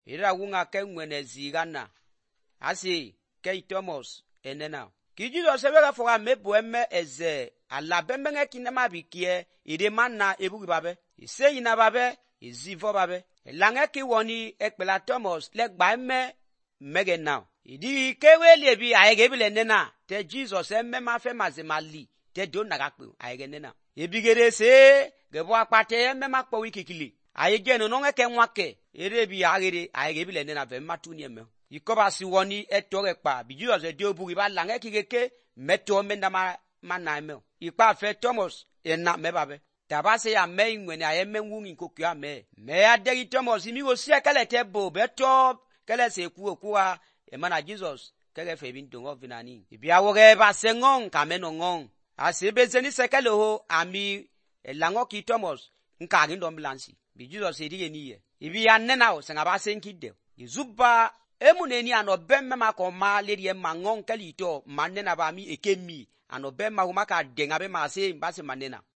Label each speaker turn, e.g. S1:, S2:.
S1: ira wunga ke nwene zigana asi ke Thomas enena ki Jesus ebe fo ga mebu eme eze ala bemenge kinema bikie ide manna ebugi babe ise ina babe izivo babe lange ki woni ekpela Thomas le gba eme mege now idi keweli ebi ayege bile nena te Jesus emme ma fe mazemali te do nagakpe ayege nena ebigere se gebo akpate emme ma kpo wikikili ayege no ngeke nwake erebi agere ayege bile nena ve matuni emme ikoba si woni etore pa bi Jesus e de obugi ba lange kigeke meto menda ma eme ipa fe Thomas ena mebabe tabase ya me nwene ayeme nwungi nkoku ya me adegi Thomas mi go sie kele te bo beto kele se ku okuwa emana Jesus kele fe bi ndongo vinani ibi awoge ba sengon kameno ngon asebezeni sekele ho ami elango ki Thomas nka gindo mlansi bi Jesus edige niye ibi ya nena o senga ba senkide izuba emuneni anobemme makoma ledie mangon kelito manena ba mi ekemi anobemma humaka denga be mase mbase manena